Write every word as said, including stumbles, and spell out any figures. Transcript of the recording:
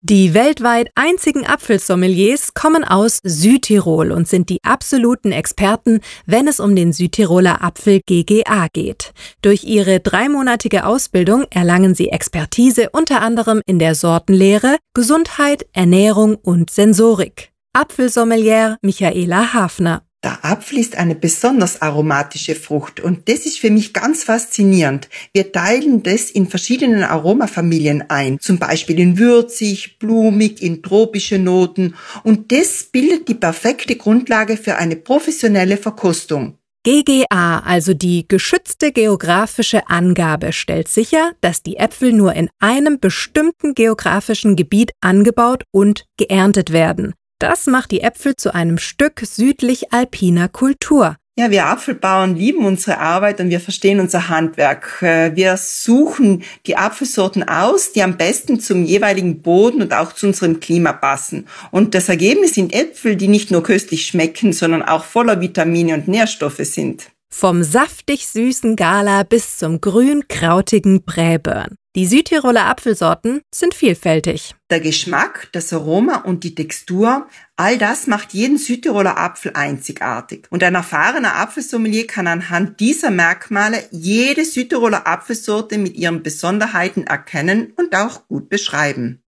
Die weltweit einzigen Apfelsommeliers kommen aus Südtirol und sind die absoluten Experten, wenn es um den Südtiroler Apfel G G A geht. Durch ihre dreimonatige Ausbildung erlangen sie Expertise unter anderem in der Sortenlehre, Gesundheit, Ernährung und Sensorik. Apfelsommelier Michaela Hafner. Der Apfel ist eine besonders aromatische Frucht und das ist für mich ganz faszinierend. Wir teilen das in verschiedenen Aromafamilien ein, zum Beispiel in würzig, blumig, in tropische Noten, und das bildet die perfekte Grundlage für eine professionelle Verkostung. G G A, also die geschützte geografische Angabe, stellt sicher, dass die Äpfel nur in einem bestimmten geografischen Gebiet angebaut und geerntet werden. Das macht die Äpfel zu einem Stück südlich-alpiner Kultur. Ja, wir Apfelbauern lieben unsere Arbeit und wir verstehen unser Handwerk. Wir suchen die Apfelsorten aus, die am besten zum jeweiligen Boden und auch zu unserem Klima passen. Und das Ergebnis sind Äpfel, die nicht nur köstlich schmecken, sondern auch voller Vitamine und Nährstoffe sind. Vom saftig süßen Gala bis zum grün-krautigen Braeburn. Die Südtiroler Apfelsorten sind vielfältig. Der Geschmack, das Aroma und die Textur, all das macht jeden Südtiroler Apfel einzigartig. Und ein erfahrener Apfelsommelier kann anhand dieser Merkmale jede Südtiroler Apfelsorte mit ihren Besonderheiten erkennen und auch gut beschreiben.